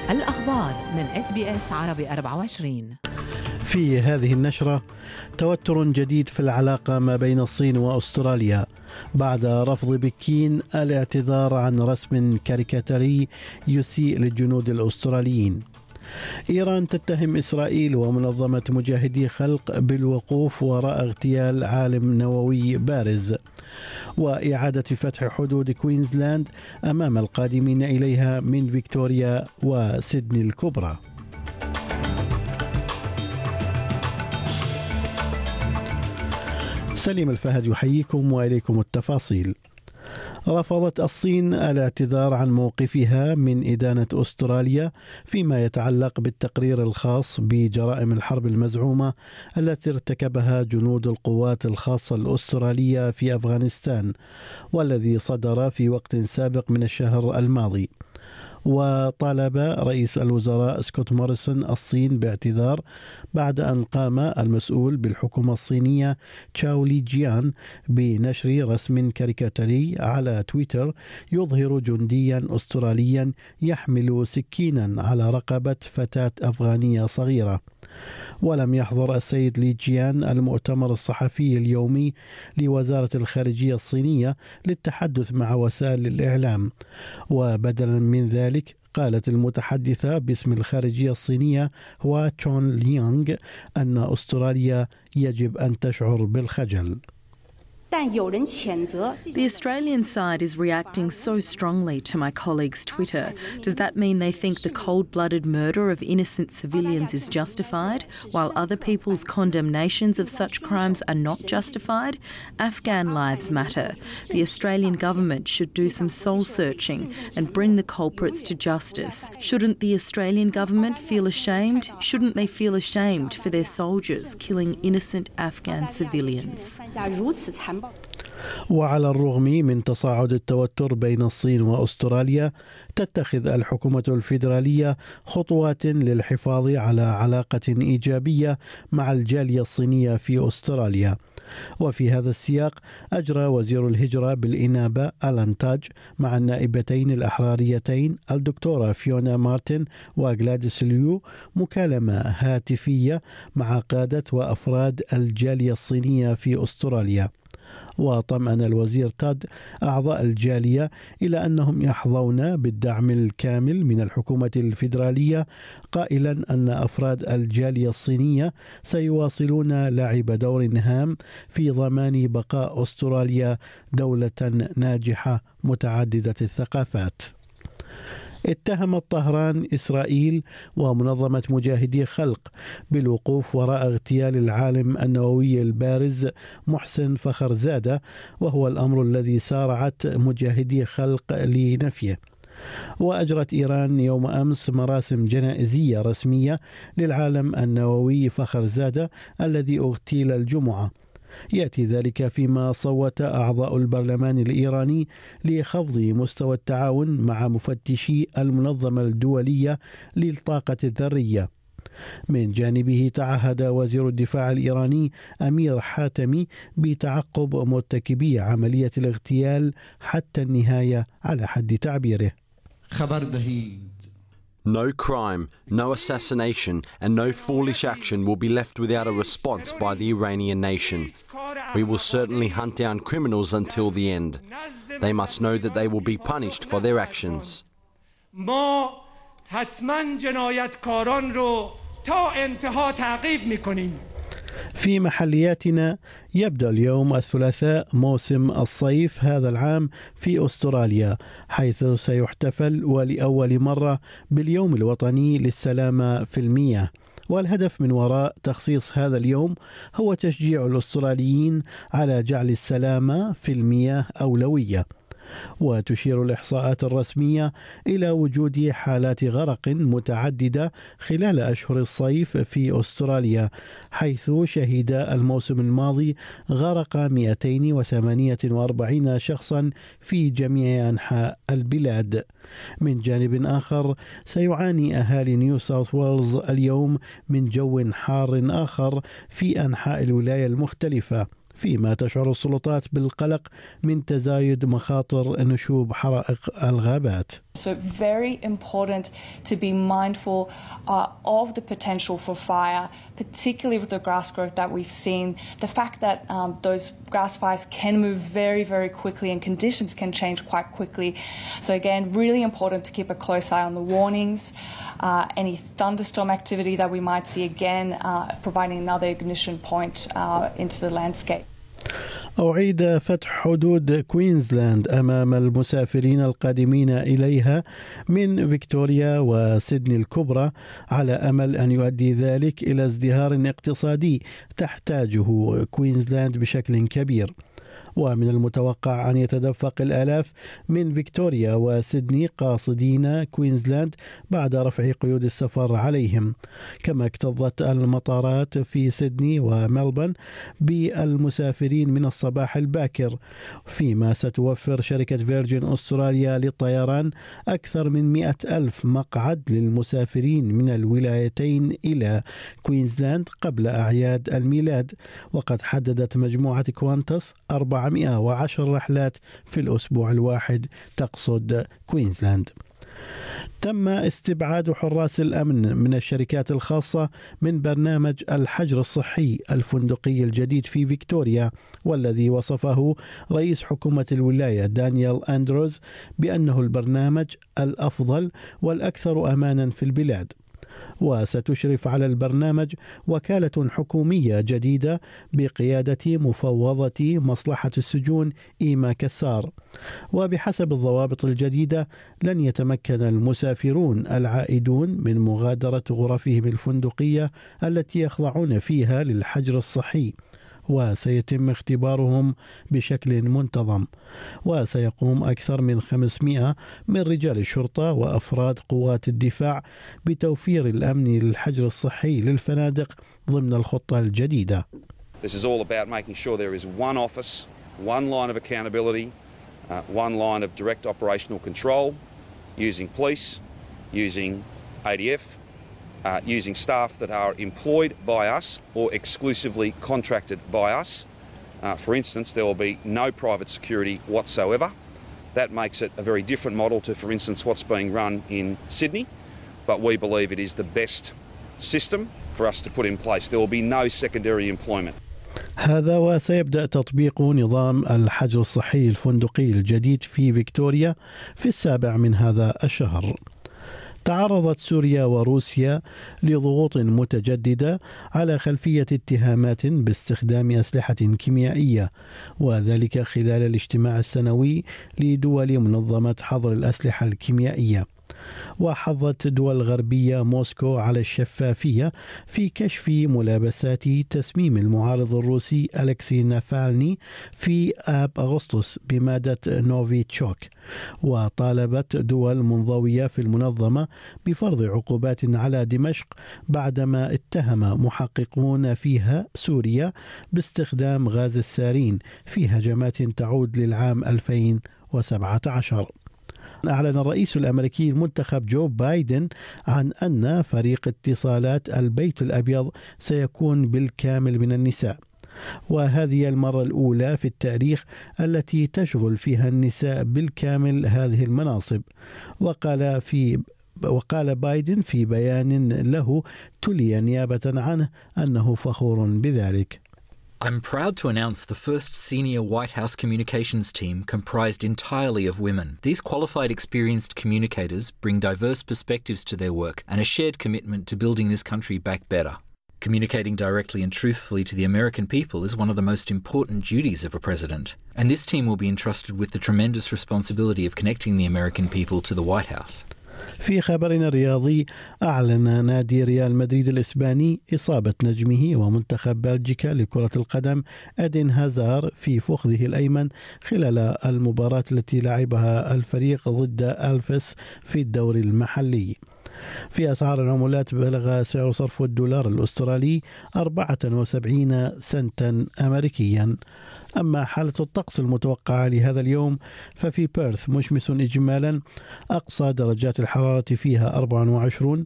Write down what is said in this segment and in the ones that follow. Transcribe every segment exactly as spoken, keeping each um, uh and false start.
الأخبار من إس بي إس عربي أربعة وعشرين. في هذه النشرة توتر جديد في العلاقة ما بين الصين وأستراليا بعد رفض بكين الاعتذار عن رسم كاريكاتيري يسيء للجنود الأستراليين. إيران تتهم إسرائيل ومنظمة مجاهدي خلق بالوقوف وراء اغتيال عالم نووي بارز. وإعادة فتح حدود كوينزلاند أمام القادمين إليها من فيكتوريا وسيدني الكبرى. سليم الفهد يحييكم وإليكم التفاصيل. رفضت الصين الاعتذار عن موقفها من إدانة أستراليا فيما يتعلق بالتقرير الخاص بجرائم الحرب المزعومة التي ارتكبها جنود القوات الخاصة الأسترالية في أفغانستان، والذي صدر في وقت سابق من الشهر الماضي. وطالب رئيس الوزراء سكوت موريسون الصين باعتذار بعد أن قام المسؤول بالحكومة الصينية تشاو لي جيان بنشر رسم كاريكاتيري على تويتر يظهر جنديا أستراليا يحمل سكينا على رقبة فتاة أفغانية صغيرة. ولم يحضر السيد لي جيان المؤتمر الصحفي اليومي لوزارة الخارجية الصينية للتحدث مع وسائل الإعلام. وبدلا من ذلك قالت المتحدثة باسم الخارجية الصينية هوا تشون ليانغ أن أستراليا يجب أن تشعر بالخجل. The Australian side is reacting so strongly to my colleague's Twitter. Does that mean they think the cold-blooded murder of innocent civilians is justified, while other people's condemnations of such crimes are not justified? Afghan lives matter. The Australian government should do some soul-searching and bring the culprits to justice. Shouldn't the Australian government feel ashamed? Shouldn't they feel ashamed for their soldiers killing innocent Afghan civilians? وعلى الرغم من تصاعد التوتر بين الصين وأستراليا، تتخذ الحكومة الفيدرالية خطوات للحفاظ على علاقة إيجابية مع الجالية الصينية في أستراليا. وفي هذا السياق أجرى وزير الهجرة بالإنابة ألان تاج مع النائبتين الأحراريتين الدكتورة فيونا مارتن وغلاديس ليو مكالمة هاتفية مع قادة وأفراد الجالية الصينية في أستراليا. وطمأن الوزير تاد أعضاء الجالية إلى أنهم يحظون بالدعم الكامل من الحكومة الفيدرالية، قائلا أن أفراد الجالية الصينية سيواصلون لعب دور هام في ضمان بقاء أستراليا دولة ناجحة متعددة الثقافات. اتهمت طهران إسرائيل ومنظمة مجاهدي خلق بالوقوف وراء اغتيال العالم النووي البارز محسن فخرزادة، وهو الأمر الذي سارعت مجاهدي خلق لنفيه. وأجرت إيران يوم أمس مراسم جنائزية رسمية للعالم النووي فخرزادة الذي اغتيل الجمعة. يأتي ذلك فيما صوت أعضاء البرلمان الإيراني لخفض مستوى التعاون مع مفتشي المنظمة الدولية للطاقة الذرية. من جانبه تعهد وزير الدفاع الإيراني أمير حاتمي بتعقب مرتكبي عملية الاغتيال حتى النهاية على حد تعبيره. خبر دهید No crime, no assassination, and no foolish action will be left without a response by the Iranian nation. We will certainly hunt down criminals until the end. They must know that they will be punished for their actions. ما حتما جنایتکاران رو تا انتها تعقیب می‌کنیم. في محلياتنا يبدأ اليوم الثلاثاء موسم الصيف هذا العام في أستراليا، حيث سيحتفل ولأول مرة باليوم الوطني للسلامة في المياه. والهدف من وراء تخصيص هذا اليوم هو تشجيع الأستراليين على جعل السلامة في المياه أولوية. وتشير الإحصاءات الرسمية إلى وجود حالات غرق متعددة خلال أشهر الصيف في أستراليا، حيث شهد الموسم الماضي غرق مئتين وثمانية وأربعين شخصا في جميع أنحاء البلاد. من جانب آخر، سيعاني أهالي نيو ساوث ويلز اليوم من جو حار آخر في أنحاء الولاية المختلفة، فيما تشعر السلطات بالقلق من تزايد مخاطر نشوب حرائق الغابات. So very important to be mindful uh, of the potential for fire, particularly with the grass growth that we've seen. The fact that um, those grass fires can move very, very quickly and conditions can change quite quickly. So again, really important to keep a close eye on the warnings, uh, any thunderstorm activity that we might see again, uh, providing another ignition point uh, into the landscape. أعيد فتح حدود كوينزلاند أمام المسافرين القادمين إليها من فيكتوريا وسيدني الكبرى على أمل أن يؤدي ذلك إلى ازدهار اقتصادي تحتاجه كوينزلاند بشكل كبير. ومن المتوقع أن يتدفق الآلاف من فيكتوريا وسيدني قاصدين كوينزلاند بعد رفع قيود السفر عليهم، كما اكتظت المطارات في سيدني وملبورن بالمسافرين من الصباح الباكر، فيما ستوفر شركة فيرجين أستراليا للطيران أكثر من مئة ألف مقعد للمسافرين من الولايتين إلى كوينزلاند قبل أعياد الميلاد. وقد حددت مجموعة كوانتس أربعمئة وعشر رحلات في الأسبوع الواحد تقصد كوينزلاند. تم استبعاد حراس الأمن من الشركات الخاصة من برنامج الحجر الصحي الفندقي الجديد في فيكتوريا، والذي وصفه رئيس حكومة الولاية دانيال أندروز بأنه البرنامج الأفضل والأكثر أمانا في البلاد. وستشرف على البرنامج وكالة حكومية جديدة بقيادة مفوضة مصلحة السجون إيما كسار. وبحسب الضوابط الجديدة لن يتمكن المسافرون العائدون من مغادرة غرفهم الفندقية التي يخضعون فيها للحجر الصحي، وسيتم اختبارهم بشكل منتظم. وسيقوم أكثر من خمسمئة من رجال الشرطة وأفراد قوات الدفاع بتوفير الأمن للحجر الصحي للفنادق ضمن الخطة الجديدة. This is all about making sure there is one office, one line of accountability, uh, one line of direct operational control, using police, using A D F, Uh, using staff that are employed by us or exclusively contracted by us. Uh, for instance, there will be no private security whatsoever. That makes it a very different model to, for instance, what's being run in Sydney. But we believe it is the best system for us to put in place. There will be no secondary employment. هذا وسيبدأ تطبيق نظام الحجر الصحي الفندقي الجديد في فيكتوريا في السابع من هذا الشهر. تعرضت سوريا وروسيا لضغوط متجددة على خلفية اتهامات باستخدام أسلحة كيميائية، وذلك خلال الاجتماع السنوي لدول منظمة حظر الأسلحة الكيميائية. وحظت دول غربية موسكو على الشفافية في كشف ملابسات تسميم المعارض الروسي ألكسي نافالني في آب أغسطس بمادة نوفيتشوك، وطالبت دول منضوية في المنظمة بفرض عقوبات على دمشق بعدما اتهم محققون فيها سوريا باستخدام غاز السارين في هجمات تعود للعام ألفين وسبعة عشر. أعلن الرئيس الأمريكي المنتخب جو بايدن عن أن فريق اتصالات البيت الأبيض سيكون بالكامل من النساء، وهذه المرة الأولى في التاريخ التي تشغل فيها النساء بالكامل هذه المناصب. وقال في وقال بايدن في بيان له تلي نيابة عنه أنه فخور بذلك. I'm proud to announce the first senior White House communications team comprised entirely of women. These qualified, experienced communicators bring diverse perspectives to their work and a shared commitment to building this country back better. Communicating directly and truthfully to the American people is one of the most important duties of a president, and this team will be entrusted with the tremendous responsibility of connecting the American people to the White House. في خبرنا الرياضي، أعلن نادي ريال مدريد الإسباني إصابة نجمه ومنتخب بلجيكا لكرة القدم أدين هازار في فخذه الأيمن خلال المباراة التي لعبها الفريق ضد ألفس في الدوري المحلي. في أسعار العملات بلغ سعر صرف الدولار الأسترالي أربعة وسبعين سنتا أمريكيا. أما حالة الطقس المتوقعة لهذا اليوم ففي بيرث مشمس إجمالا، أقصى درجات الحرارة فيها أربعة وعشرين،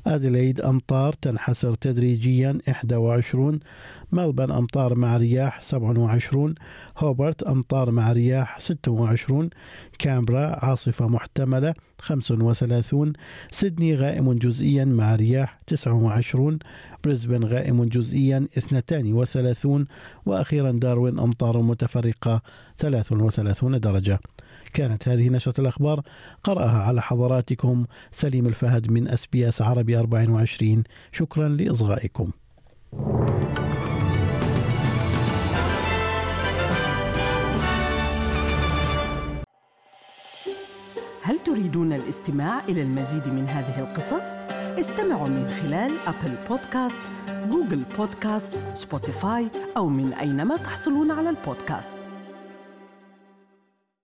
أديلايد أمطار تنحسر تدريجيا واحد وعشرين، ملبن أمطار مع رياح سبعة وعشرين، هوبرت أمطار مع رياح ستة وعشرين، كامبرا عاصفة محتملة خمسة وثلاثين، سيدني غائم جزئيا مع رياح تسعة وعشرين، بريسبن غائم جزئيا اثنين وثلاثين، وأخيرا داروين أمطار متفرقة ثلاثة وثلاثين درجة. كانت هذه نشرة الأخبار قرأها على حضراتكم سليم الفهد من إس بي إس عربي أربعة وعشرين. شكرا لإصغائكم. هل تريدون الاستماع إلى المزيد من هذه القصص؟ استمعوا من خلال أبل بودكاست، جوجل بودكاست، سبوتيفاي أو من أينما تحصلون على البودكاست.